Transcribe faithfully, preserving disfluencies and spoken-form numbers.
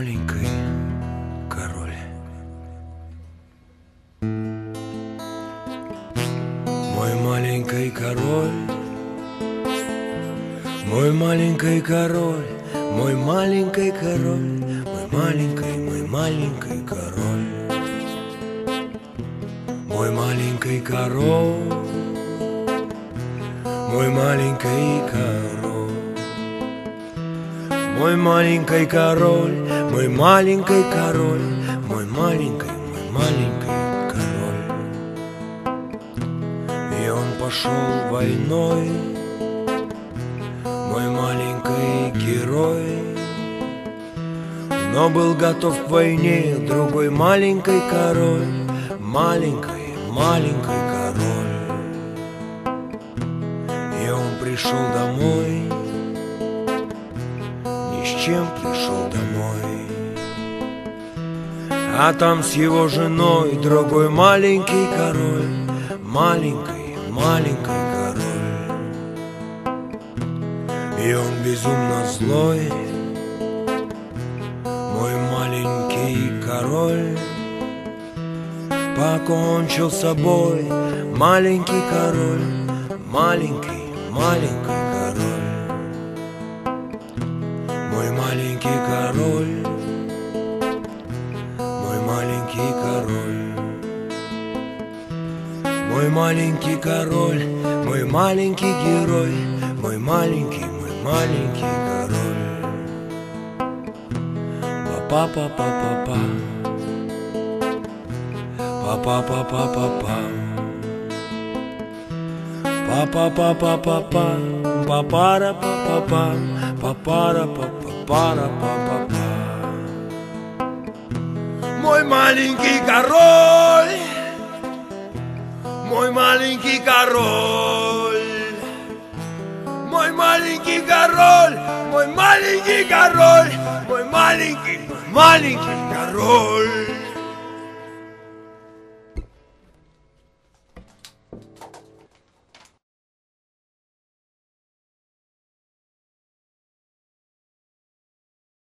маленький король. Мой маленький король, мой маленький король, мой маленький король, мой маленький, мой маленький король. Мой маленький король, мой маленький король, мой маленький король, мой маленький король, мой маленький, мой маленький король. И он пошел войной, мой маленький герой, но был готов к войне другой маленький король, маленький, маленький король. И он пришел домой, ни с чем пришел домой. А там с его женой другой маленький король, маленький, маленький король. И он безумно злой, мой маленький король. Покончил с собой маленький король, маленький, маленький король. Мой маленький король, мой маленький король. Мой маленький король, мой маленький герой, мой маленький, мой маленький король. Па-па-па-па-па-па, па-па-па-па-па-па, па-па-па-па-па-па, па-пара-па-па-па, па-пара-па-па-пара-па-па-па. Мой маленький король, мой маленький король, мой маленький король, мой маленький король, мой маленький, маленький король.